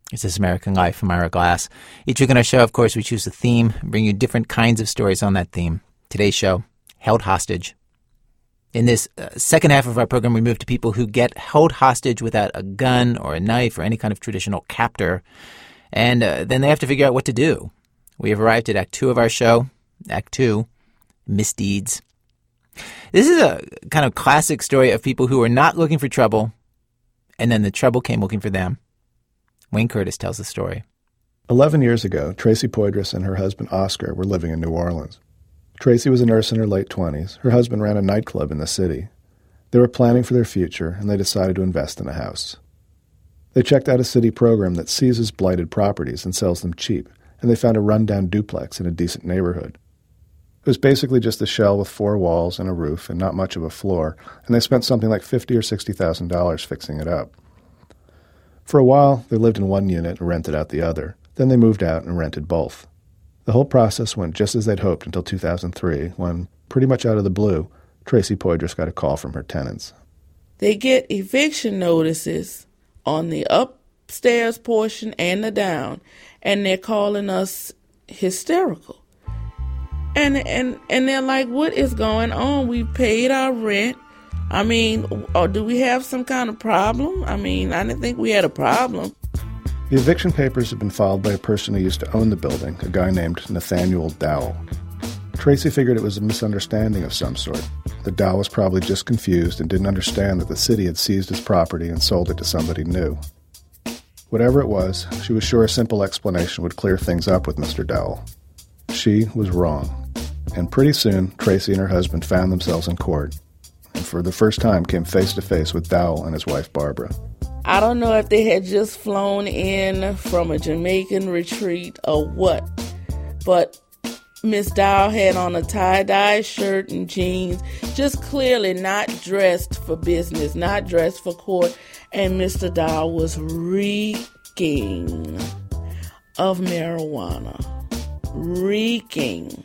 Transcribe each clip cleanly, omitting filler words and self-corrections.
It's This American Life from Ira Glass. Each week on our show, of course, we choose a theme and bring you different kinds of stories on that theme. Today's show, Held Hostage. In this second half of our program, we move to people who get held hostage without a gun or a knife or any kind of traditional captor. And then they have to figure out what to do. We have arrived at Act 2 of our show. Act 2, Misdeeds. This is a kind of classic story of people who were not looking for trouble, and then the trouble came looking for them. Wayne Curtis tells the story. 11 years ago, Tracy Poydras and her husband Oscar were living in New Orleans. Tracy was a nurse in her late 20s. Her husband ran a nightclub in the city. They were planning for their future, and they decided to invest in a house. They checked out a city program that seizes blighted properties and sells them cheap, and they found a rundown duplex in a decent neighborhood. It was basically just a shell with 4 walls and a roof and not much of a floor, and they spent something like $50,000 or $60,000 fixing it up. For a while, they lived in one unit and rented out the other. Then they moved out and rented both. The whole process went just as they'd hoped until 2003, when, pretty much out of the blue, Tracy Poydras got a call from her tenants. They get eviction notices on the upstairs portion and the down, and they're calling us hysterical. And they're like, what is going on? We paid our rent. I mean, or do we have some kind of problem? I mean, I didn't think we had a problem. The eviction papers had been filed by a person who used to own the building, a guy named Nathaniel Dowell. Tracy figured it was a misunderstanding of some sort. The Dowell was probably just confused and didn't understand that the city had seized his property and sold it to somebody new. Whatever it was, she was sure a simple explanation would clear things up with Mr. Dowell. She was wrong. And pretty soon, Tracy and her husband found themselves in court, and for the first time came face-to-face with Dowell and his wife, Barbara. I don't know if they had just flown in from a Jamaican retreat or what, but Miss Dowell had on a tie-dye shirt and jeans, just clearly not dressed for business, not dressed for court, and Mr. Dowell was reeking of marijuana. Reeking.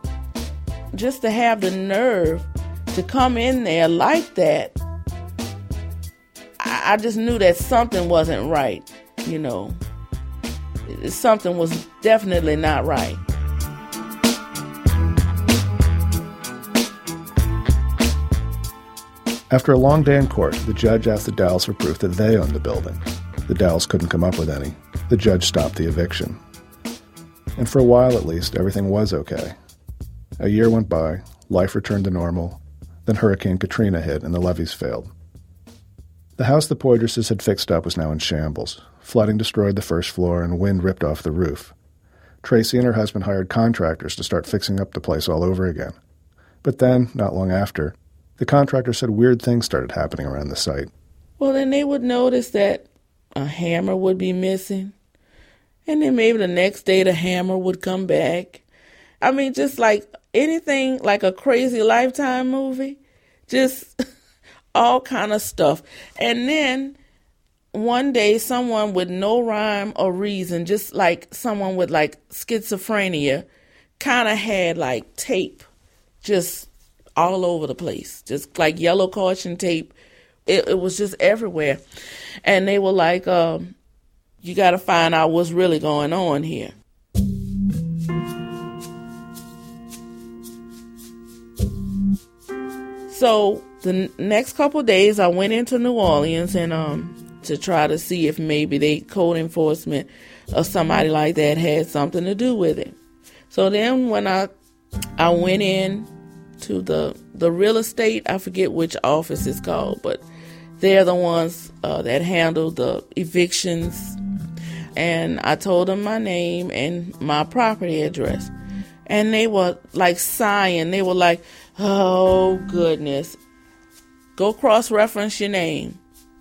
Just to have the nerve to come in there like that, I just knew that something wasn't right, you know. Something was definitely not right. After a long day in court, the judge asked the Dowells for proof that they owned the building. The Dowells couldn't come up with any. The judge stopped the eviction. And for a while at least, everything was okay. A year went by, life returned to normal, then Hurricane Katrina hit and the levees failed. The house the Poydrases had fixed up was now in shambles. Flooding destroyed the first floor and wind ripped off the roof. Tracy and her husband hired contractors to start fixing up the place all over again. But then, not long after, the contractor said weird things started happening around the site. Well, then they would notice that a hammer would be missing. And then maybe the next day the hammer would come back. I mean, just like anything like a crazy Lifetime movie. Just all kind of stuff. And then one day someone with no rhyme or reason, just like someone with like schizophrenia, kind of had like tape just all over the place, just like yellow caution tape. It was just everywhere. And they were like, you got to find out what's really going on here. So the next couple of days, I went into New Orleans and to try to see if maybe they code enforcement or somebody like that had something to do with it. So then when I went in to the real estate, I forget which office it's called, but they're the ones that handle the evictions. And I told them my name and my property address. And they were like sighing. They were like, oh, goodness. Go cross-reference your name.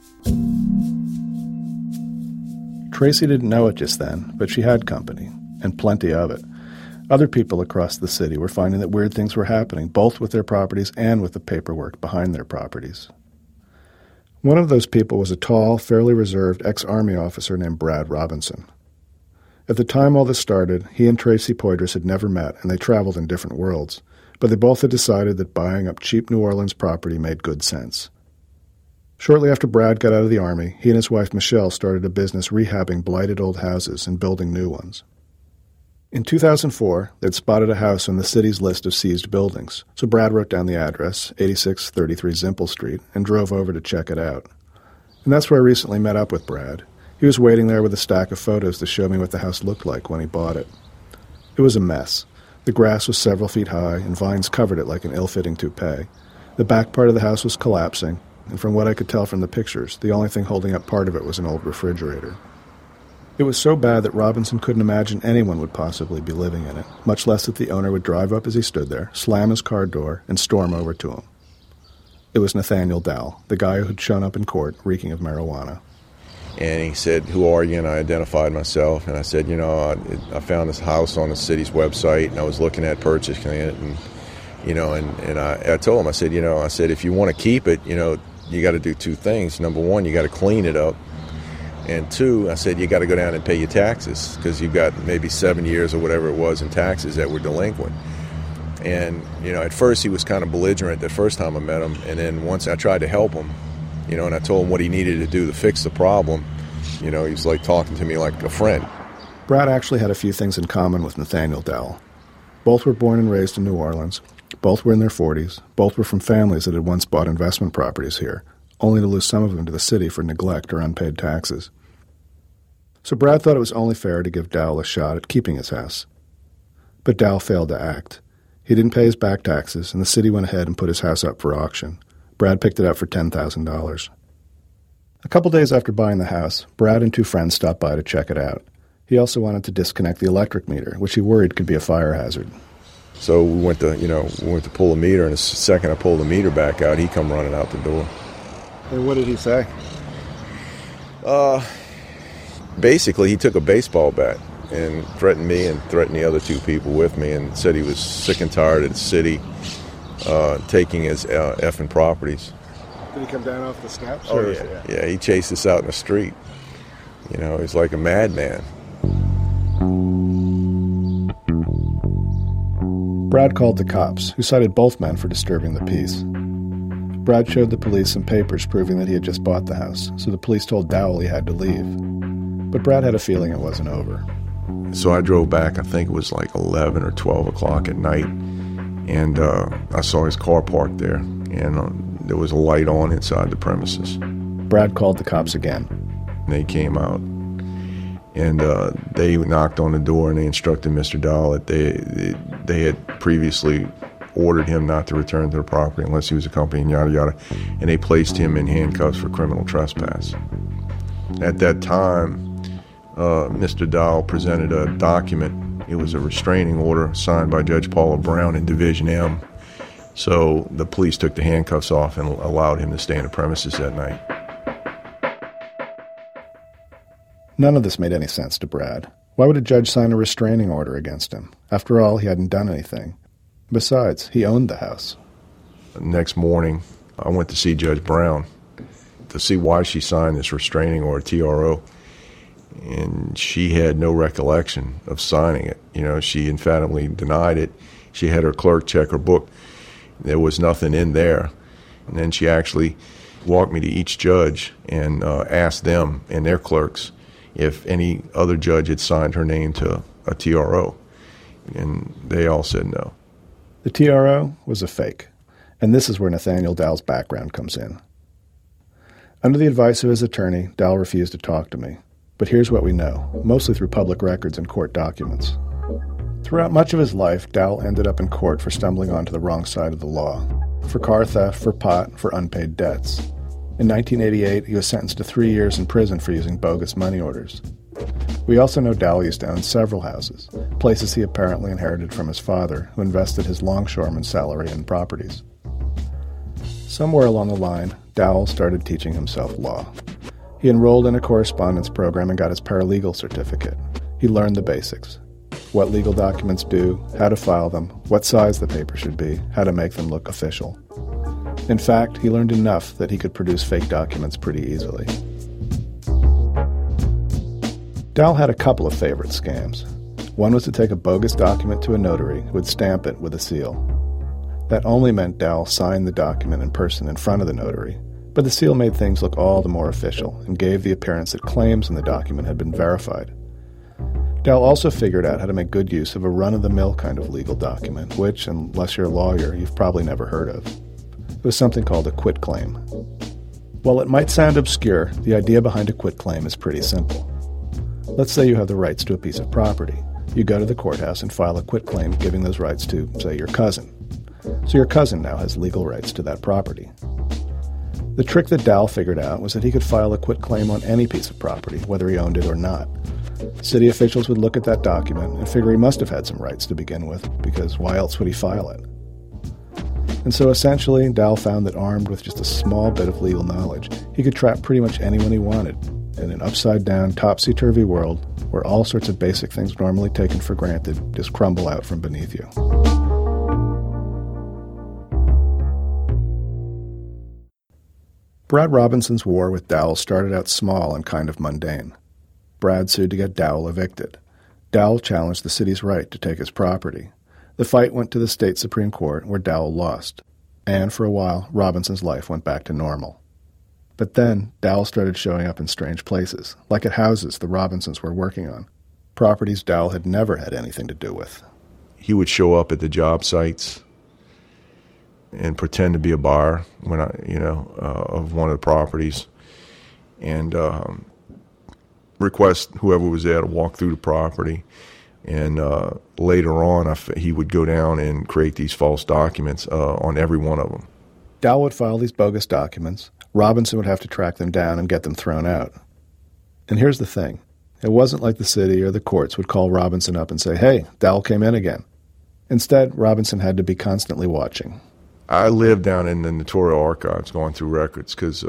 Tracy didn't know it just then, but she had company, and plenty of it. Other people across the city were finding that weird things were happening, both with their properties and with the paperwork behind their properties. One of those people was a tall, fairly reserved ex-Army officer named Brad Robinson. At the time all this started, he and Tracy Poydras had never met, and they traveled in different worlds, but they both had decided that buying up cheap New Orleans property made good sense. Shortly after Brad got out of the Army, he and his wife Michelle started a business rehabbing blighted old houses and building new ones. In 2004, they'd spotted a house on the city's list of seized buildings, so Brad wrote down the address, 8633 Zimple Street, and drove over to check it out. And that's where I recently met up with Brad. He was waiting there with a stack of photos to show me what the house looked like when he bought it. It was a mess. The grass was several feet high, and vines covered it like an ill-fitting toupee. The back part of the house was collapsing, and from what I could tell from the pictures, the only thing holding up part of it was an old refrigerator. It was so bad that Robinson couldn't imagine anyone would possibly be living in it, much less that the owner would drive up as he stood there, slam his car door, and storm over to him. It was Nathaniel Dowell, the guy who had shown up in court reeking of marijuana. And he said, "Who are you?" And I identified myself, and I said, I found this house on the city's website, and I was looking at purchasing it, and I told him, I said, if you want to keep it, you got to do two things. Number one, you got to clean it up. And two, I said, you got to go down and pay your taxes because you've got maybe 7 years or whatever it was in taxes that were delinquent. And, at first he was kind of belligerent the first time I met him. And then once I tried to help him, and I told him what he needed to do to fix the problem, he was like talking to me like a friend. Brad actually had a few things in common with Nathaniel Dowell. Both were born and raised in New Orleans. Both were in their 40s. Both were from families that had once bought investment properties here, only to lose some of them to the city for neglect or unpaid taxes. So Brad thought it was only fair to give Dowell a shot at keeping his house. But Dowell failed to act. He didn't pay his back taxes, and the city went ahead and put his house up for auction. Brad picked it up for $10,000. A couple days after buying the house, Brad and two friends stopped by to check it out. He also wanted to disconnect the electric meter, which he worried could be a fire hazard. So we went to pull the meter, and the second I pulled the meter back out, he come running out the door. And what did he say? Basically, he took a baseball bat and threatened me and threatened the other two people with me and said he was sick and tired of the city taking his effing properties. Did he come down off the steps? Oh, yeah. He chased us out in the street. He's like a madman. Brad called the cops, who cited both men for disturbing the peace. Brad showed the police some papers proving that he had just bought the house, so the police told Dowell he had to leave. But Brad had a feeling it wasn't over. So I drove back, I think it was like 11 or 12 o'clock at night, and I saw his car parked there, and there was a light on inside the premises. Brad called the cops again. And they came out, and they knocked on the door, and they instructed Mr. Dowell that they had previously ordered him not to return to the property unless he was accompanied, yada, yada, and they placed him in handcuffs for criminal trespass. At that time, Mr. Dowell presented a document. It was a restraining order signed by Judge Paula Brown in Division M. So the police took the handcuffs off and allowed him to stay in the premises that night. None of this made any sense to Brad. Why would a judge sign a restraining order against him? After all, he hadn't done anything. Besides, he owned the house. The next morning, I went to see Judge Brown to see why she signed this restraining order, TRO. And she had no recollection of signing it. She emphatically denied it. She had her clerk check her book. There was nothing in there. And then she actually walked me to each judge and asked them and their clerks if any other judge had signed her name to a TRO. And they all said no. The TRO was a fake. And this is where Nathaniel Dowell's background comes in. Under the advice of his attorney, Dowell refused to talk to me. But here's what we know, mostly through public records and court documents. Throughout much of his life, Dowell ended up in court for stumbling onto the wrong side of the law. For car theft, for pot, for unpaid debts. In 1988, he was sentenced to 3 years in prison for using bogus money orders. We also know Dowell used to own several houses, places he apparently inherited from his father, who invested his longshoreman's salary in properties. Somewhere along the line, Dowell started teaching himself law. He enrolled in a correspondence program and got his paralegal certificate. He learned the basics. What legal documents do, how to file them, what size the paper should be, how to make them look official. In fact, he learned enough that he could produce fake documents pretty easily. Dowell had a couple of favorite scams. One was to take a bogus document to a notary who would stamp it with a seal. That only meant Dowell signed the document in person in front of the notary, But the seal made things look all the more official and gave the appearance that claims in the document had been verified. Dell also figured out how to make good use of a run-of-the-mill kind of legal document, which, unless you're a lawyer, you've probably never heard of. It was something called a quitclaim. While it might sound obscure, the idea behind a quitclaim is pretty simple. Let's say you have the rights to a piece of property. You go to the courthouse and file a quitclaim giving those rights to, say, your cousin. So your cousin now has legal rights to that property. The trick that Dowell figured out was that he could file a quitclaim on any piece of property, whether he owned it or not. City officials would look at that document and figure he must have had some rights to begin with, because why else would he file it? And so essentially, Dowell found that armed with just a small bit of legal knowledge, he could trap pretty much anyone he wanted in an upside-down, topsy-turvy world where all sorts of basic things normally taken for granted just crumble out from beneath you. Brad Robinson's war with Dowell started out small and kind of mundane. Brad sued to get Dowell evicted. Dowell challenged the city's right to take his property. The fight went to the state Supreme Court, where Dowell lost. And for a while, Robinson's life went back to normal. But then, Dowell started showing up in strange places, like at houses the Robinsons were working on, properties Dowell had never had anything to do with. He would show up at the job sites and pretend to be a buyer of one of the properties, and request whoever was there to walk through the property. And later on, he would go down and create these false documents on every one of them. Dowell would file these bogus documents. Robinson would have to track them down and get them thrown out. And here's the thing. It wasn't like the city or the courts would call Robinson up and say, "Hey, Dowell came in again." Instead, Robinson had to be constantly watching. I lived down in the notarial archives going through records because,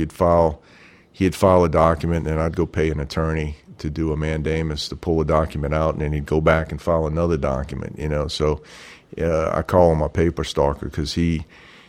he'd file a document and I'd go pay an attorney to do a mandamus to pull a document out, and then he'd go back and file another document, So I call him a paper stalker because he'd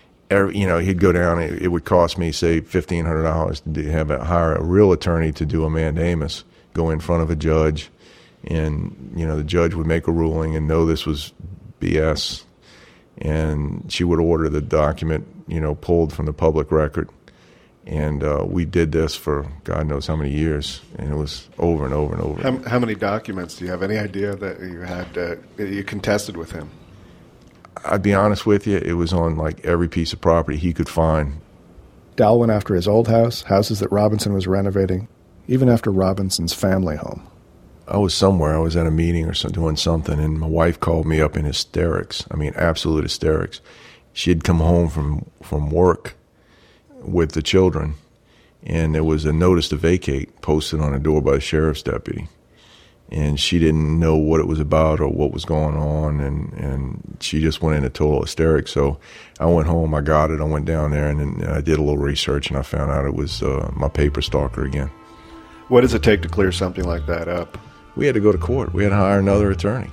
go down. It would cost me, say, $1,500 to hire a real attorney to do a mandamus, go in front of a judge, and, the judge would make a ruling and know this was BS. And she would order the document, pulled from the public record. And we did this for God knows how many years, and it was over and over and over. How many documents? Do you have any idea that you had that you contested with him? I'd be honest with you, it was on like every piece of property he could find. Dowell went after his old house, houses that Robinson was renovating, even after Robinson's family home. I was somewhere, I was at a meeting or doing something, and my wife called me up in hysterics. I mean, absolute hysterics. She had come home from work with the children, and there was a notice to vacate posted on a door by the sheriff's deputy. And she didn't know what it was about or what was going on, and she just went into total hysterics. So I went home, I got it, I went down there, and I did a little research, and I found out it was my paper stalker again. What does it take to clear something like that up? We had to go to court. We had to hire another attorney.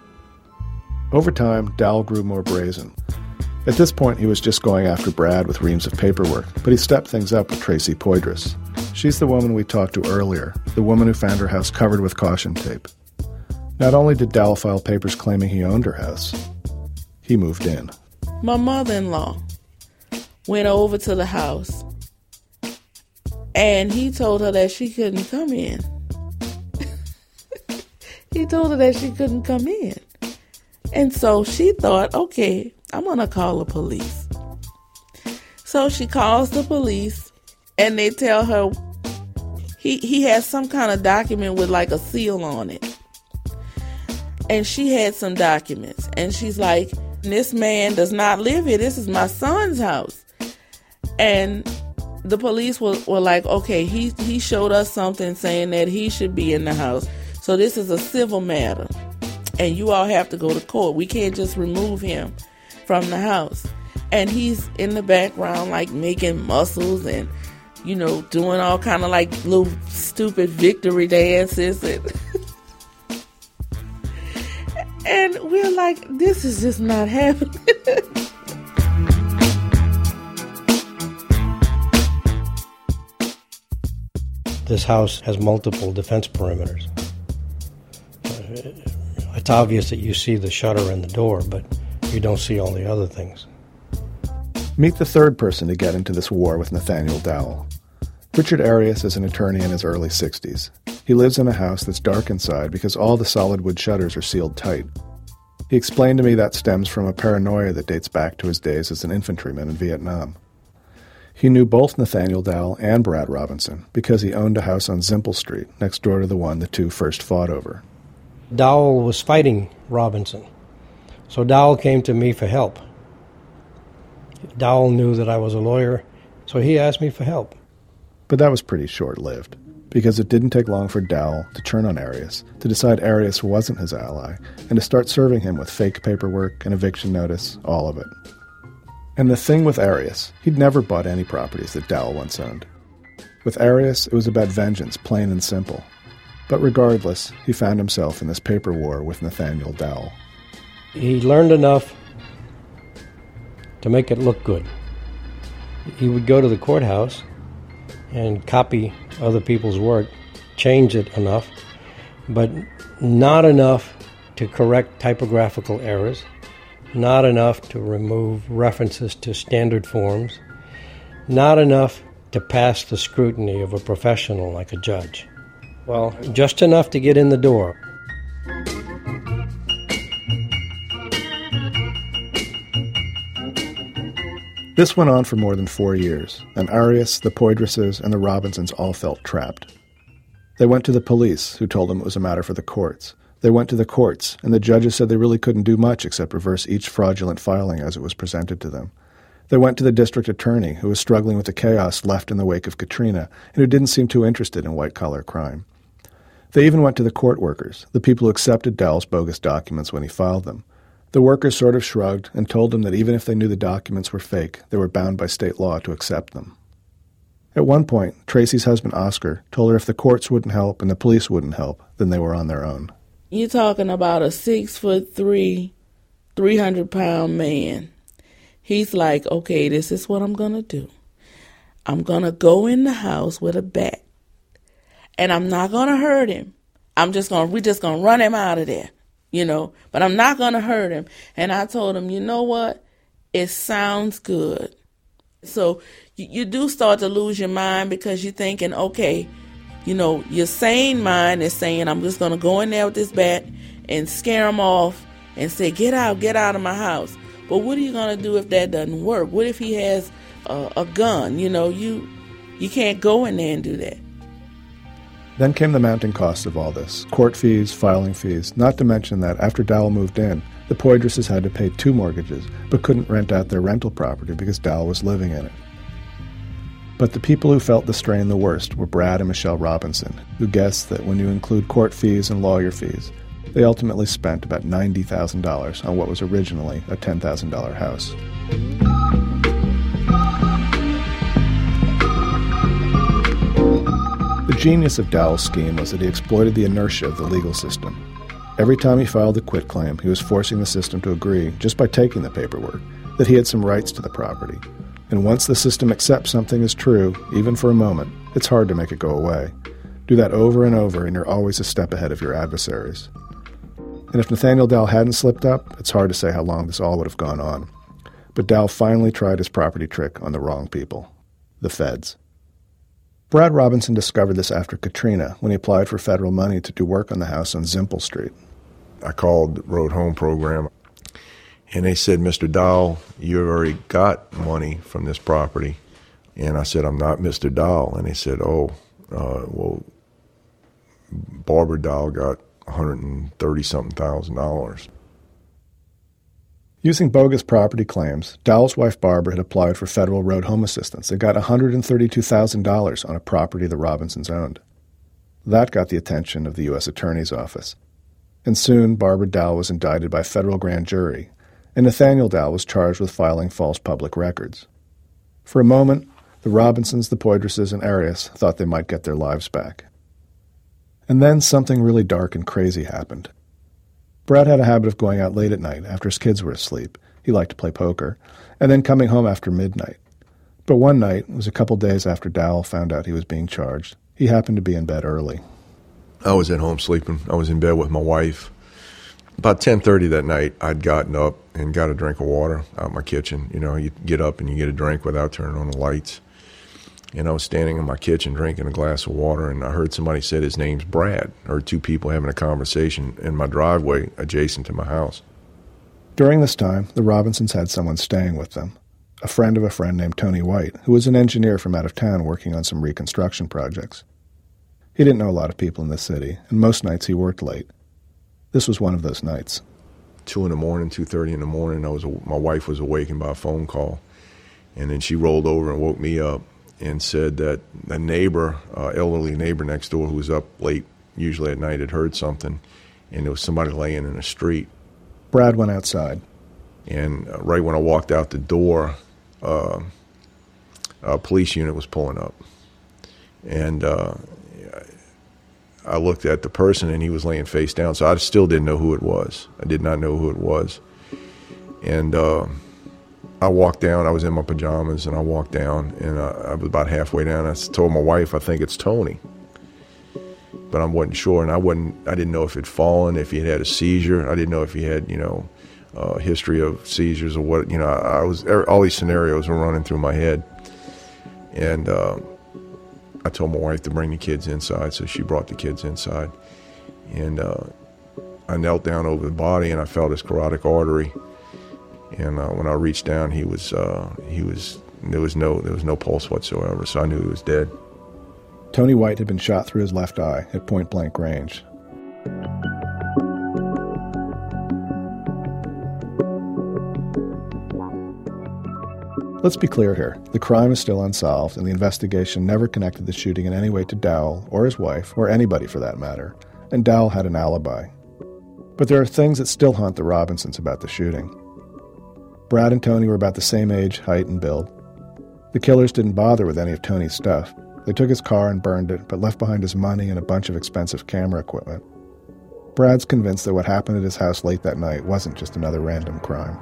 Over time, Dowell grew more brazen. At this point, he was just going after Brad with reams of paperwork, but he stepped things up with Tracy Poydras. She's the woman we talked to earlier, the woman who found her house covered with caution tape. Not only did Dowell file papers claiming he owned her house, he moved in. My mother-in-law went over to the house, and he told her that she couldn't come in. He told her that she couldn't come in. And so she thought, okay, I'm going to call the police. So she calls the police, and they tell her he has some kind of document with like a seal on it. And she had some documents. And she's like, this man does not live here. This is my son's house. And the police were like, okay, he showed us something saying that he should be in the house. So this is a civil matter. And you all have to go to court. We can't just remove him from the house. And he's in the background like making muscles and, doing all kind of like little stupid victory dances. And we're like, this is just not happening. This house has multiple defense perimeters. It's obvious that you see the shutter and the door, but you don't see all the other things. Meet the third person to get into this war with Nathaniel Dowell. Richard Arias is an attorney in his early 60s. He lives in a house that's dark inside because all the solid wood shutters are sealed tight. He explained to me that stems from a paranoia that dates back to his days as an infantryman in Vietnam. He knew both Nathaniel Dowell and Brad Robinson because he owned a house on Zimple Street, next door to the one the two first fought over. Dowell was fighting Robinson, so Dowell came to me for help. Dowell knew that I was a lawyer, so he asked me for help. But that was pretty short-lived, because it didn't take long for Dowell to turn on Arias, to decide Arias wasn't his ally, and to start serving him with fake paperwork, an eviction notice, all of it. And the thing with Arias, he'd never bought any properties that Dowell once owned. With Arias, it was about vengeance, plain and simple. But regardless, he found himself in this paper war with Nathaniel Dowell. He learned enough to make it look good. He would go to the courthouse and copy other people's work, change it enough, but not enough to correct typographical errors, not enough to remove references to standard forms, not enough to pass the scrutiny of a professional like a judge. Well, just enough to get in the door. This went on for more than 4 years, and Arias, the Poydras, and the Robinsons all felt trapped. They went to the police, who told them it was a matter for the courts. They went to the courts, and the judges said they really couldn't do much except reverse each fraudulent filing as it was presented to them. They went to the district attorney, who was struggling with the chaos left in the wake of Katrina, and who didn't seem too interested in white-collar crime. They even went to the court workers, the people who accepted Dowell's bogus documents when he filed them. The workers sort of shrugged and told him that even if they knew the documents were fake, they were bound by state law to accept them. At one point, Tracy's husband, Oscar, told her if the courts wouldn't help and the police wouldn't help, then they were on their own. You're talking about a 6'3", 300-pound man. He's like, okay, this is what I'm going to do. I'm going to go in the house with a bat, and I'm not going to hurt him. We're just going to run him out of there. But I'm not going to hurt him. And I told him, you know what? It sounds good. So you do start to lose your mind because you're thinking, okay, your sane mind is saying, I'm just going to go in there with this bat and scare him off and say, get out of my house. But what are you going to do if that doesn't work? What if he has a gun? You can't go in there and do that. Then came the mounting costs of all this, court fees, filing fees, not to mention that after Dowell moved in, the Poydras had to pay 2 mortgages, but couldn't rent out their rental property because Dowell was living in it. But the people who felt the strain the worst were Brad and Michelle Robinson, who guessed that when you include court fees and lawyer fees, they ultimately spent about $90,000 on what was originally a $10,000 house. The genius of Dowell's scheme was that he exploited the inertia of the legal system. Every time he filed a quitclaim, he was forcing the system to agree, just by taking the paperwork, that he had some rights to the property. And once the system accepts something as true, even for a moment, it's hard to make it go away. Do that over and over, and you're always a step ahead of your adversaries. And if Nathaniel Dowell hadn't slipped up, it's hard to say how long this all would have gone on. But Dowell finally tried his property trick on the wrong people, the feds. Brad Robinson discovered this after Katrina, when he applied for federal money to do work on the house on Zimple Street. I called the Road Home program, and they said, Mr. Dowell, you already got money from this property. And I said, I'm not Mr. Dowell. And they said, well, Barbara Dowell got $130,000. Using bogus property claims, Dowell's wife Barbara had applied for federal road home assistance and got $132,000 on a property the Robinsons owned. That got the attention of the U.S. Attorney's Office. And soon, Barbara Dowell was indicted by a federal grand jury, and Nathaniel Dowell was charged with filing false public records. For a moment, the Robinsons, the Poydras, and Arias thought they might get their lives back. And then something really dark and crazy happened. Brad had a habit of going out late at night after his kids were asleep. He liked to play poker, and then coming home after midnight. But one night, it was a couple days after Dowell found out he was being charged, he happened to be in bed early. I was at home sleeping. I was in bed with my wife. About 10:30 that night, I'd gotten up, and got a drink of water out my kitchen. You know, you get up and you get a drink without turning on the lights. And I was standing in my kitchen drinking a glass of water, and I heard somebody said his name's Brad. I heard two people having a conversation in my driveway adjacent to my house. During this time, the Robinsons had someone staying with them, a friend of a friend named Tony White, who was an engineer from out of town working on some reconstruction projects. He didn't know a lot of people in the city, and most nights he worked late. This was one of those nights. 2 in the morning, 2:30 in the morning, my wife was awakened by a phone call, and then she rolled over and woke me up and said that a neighbor, elderly neighbor next door who was up late, usually at night, had heard something, and there was somebody laying in the street. Brad went outside. And right when I walked out the door, a police unit was pulling up. And I looked at the person, and he was laying face down, so I still didn't know who it was. I did not know who it was. And I walked down. I was in my pajamas, and I walked down, and I was about halfway down. I told my wife, I think it's Tony. But I wasn't sure, and I didn't know if he'd fallen, if he had a seizure. I didn't know if he had, history of seizures or what. All these scenarios were running through my head. And I told my wife to bring the kids inside, so she brought the kids inside. And I knelt down over the body, and I felt his carotid artery. And when I reached down, there was no pulse whatsoever, so I knew he was dead. Tony White had been shot through his left eye at point-blank range. Let's be clear here. The crime is still unsolved, and the investigation never connected the shooting in any way to Dowell or his wife, or anybody for that matter, and Dowell had an alibi. But there are things that still haunt the Robinsons about the shooting. Brad and Tony were about the same age, height, and build. The killers didn't bother with any of Tony's stuff. They took his car and burned it, but left behind his money and a bunch of expensive camera equipment. Brad's convinced that what happened at his house late that night wasn't just another random crime.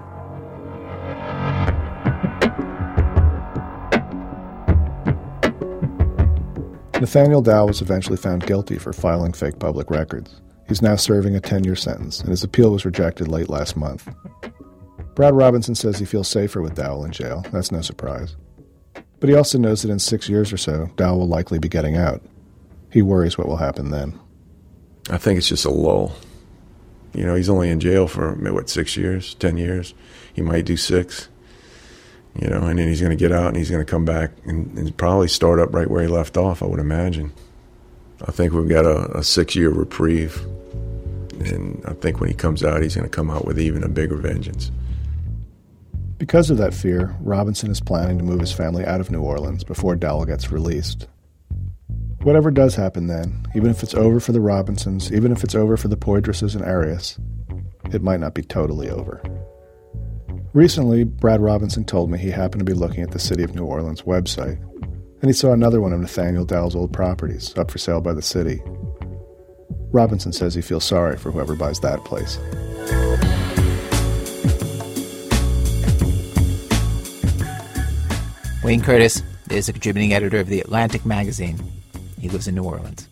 Nathaniel Dowell was eventually found guilty for filing fake public records. He's now serving a 10-year sentence, and his appeal was rejected late last month. Brad Robinson says he feels safer with Dowell in jail. That's no surprise. But he also knows that in 6 years or so, Dowell will likely be getting out. He worries what will happen then. I think it's just a lull. He's only in jail for, 6 years, 10 years. He might do 6, and then he's going to get out and he's going to come back and probably start up right where he left off, I would imagine. I think we've got a 6-year reprieve, and I think when he comes out, he's going to come out with even a bigger vengeance. Because of that fear, Robinson is planning to move his family out of New Orleans before Dowell gets released. Whatever does happen then, even if it's over for the Robinsons, even if it's over for the Poydras and Arias, it might not be totally over. Recently, Brad Robinson told me he happened to be looking at the City of New Orleans website, and he saw another one of Nathaniel Dowell's old properties up for sale by the city. Robinson says he feels sorry for whoever buys that place. Wayne Curtis is a contributing editor of The Atlantic magazine. He lives in New Orleans.